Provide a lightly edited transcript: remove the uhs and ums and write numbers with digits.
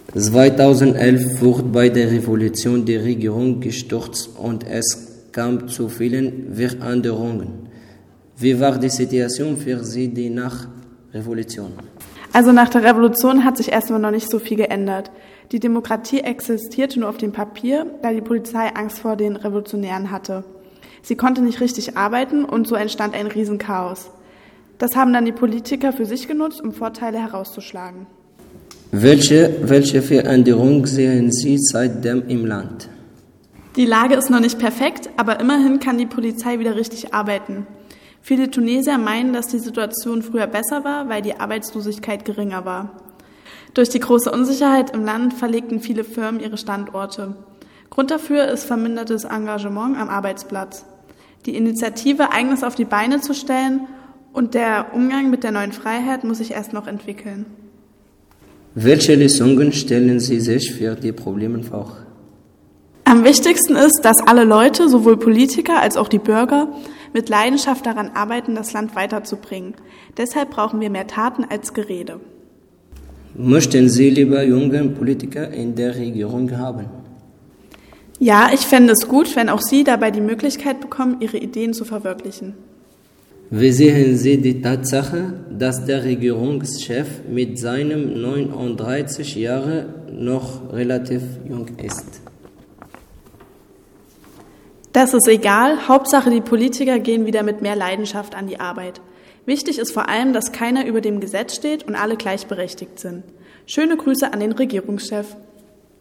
2011 wurde bei der Revolution die Regierung gestürzt und es kam zu vielen Veränderungen. Wie war die Situation für Sie die Nachrevolution? Also nach der Revolution hat sich erstmal noch nicht so viel geändert. Die Demokratie existierte nur auf dem Papier, da die Polizei Angst vor den Revolutionären hatte. Sie konnte nicht richtig arbeiten und so entstand ein Riesenchaos. Das haben dann die Politiker für sich genutzt, um Vorteile herauszuschlagen. Welche Veränderungen sehen Sie seitdem im Land? Die Lage ist noch nicht perfekt, aber immerhin kann die Polizei wieder richtig arbeiten. Viele Tunesier meinen, dass die Situation früher besser war, weil die Arbeitslosigkeit geringer war. Durch die große Unsicherheit im Land verlegten viele Firmen ihre Standorte. Grund dafür ist vermindertes Engagement am Arbeitsplatz. Die Initiative, Eigenes auf die Beine zu stellen und der Umgang mit der neuen Freiheit muss sich erst noch entwickeln. Welche Lösungen stellen Sie sich für die Probleme vor? Am wichtigsten ist, dass alle Leute, sowohl Politiker als auch die Bürger, mit Leidenschaft daran arbeiten, das Land weiterzubringen. Deshalb brauchen wir mehr Taten als Gerede. Möchten Sie lieber junge Politiker in der Regierung haben? Ja, ich fände es gut, wenn auch Sie dabei die Möglichkeit bekommen, Ihre Ideen zu verwirklichen. Wie sehen Sie die Tatsache, dass der Regierungschef mit seinen 39 Jahren noch relativ jung ist? Das ist egal, Hauptsache die Politiker gehen wieder mit mehr Leidenschaft an die Arbeit. Wichtig ist vor allem, dass keiner über dem Gesetz steht und alle gleichberechtigt sind. Schöne Grüße an den Regierungschef.